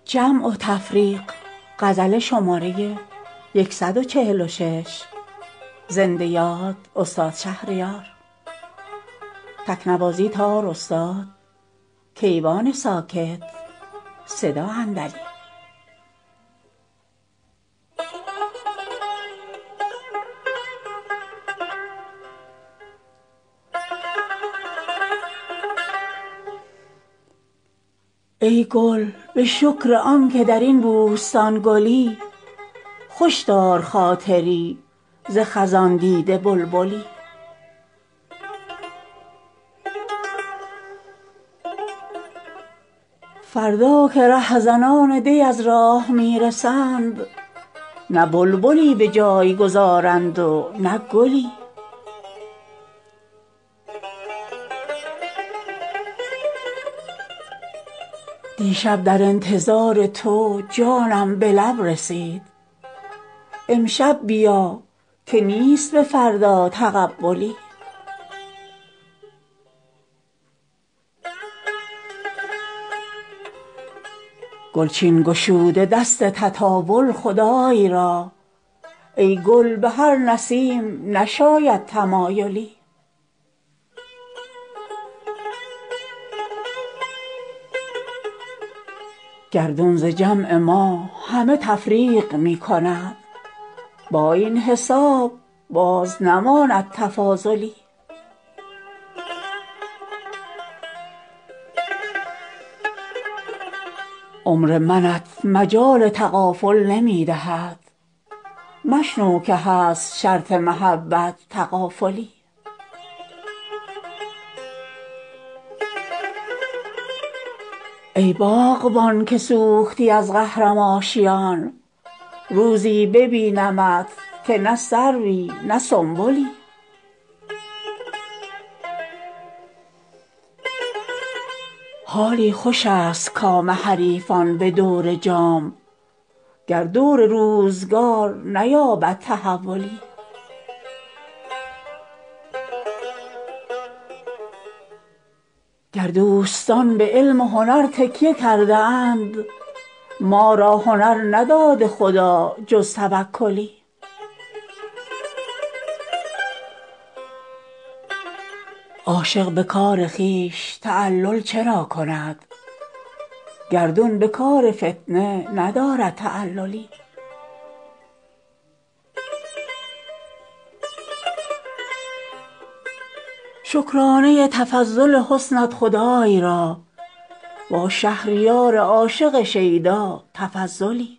جمع و تفریق. غزل شماره 146. زنده یاد استاد شهریار. تکنوازی تار استاد. کیوان ساکت. صدا اندلی. ای گل به شکر آنکه در این بوستان گلی، خوش دار خاطری ز خزان دیده بلبلی. فردا که رهزنان دی از راه می رسند، نه بلبلی به جای گذارند و نه گلی. دیشب در انتظار تو جانم به لب رسید، امشب بیا که نیست به فردا تقبلی. گلچین گشوده دست تطاول خدای را، ای گل به هر نسیم نشاید تمایلی. گردون ز جمع ما همه تفریق می کند، با این حساب باز نماند تفاضلی. عمر منت مجال تغافل نمی دهد، مشنو که هست شرط محبت تغافلی. ای باغبان که سوختی از قهرم آشیان، روزی ببینمت که نه سروی نه سنبلی. حالی خوش است کام حریفان به دور جام، گر دور روزگار نیابد تحولی. گر دوستان به علم و هنر تکیه کرده اند، ما را هنر نداده خدا جز توکلی. عاشق به کار خویش تعلل چرا کند، گردون به کار فتنه ندارد تعللی. شکرانه تفضل حسنت خدای را، با شهریار عاشق شیدا تفضلی.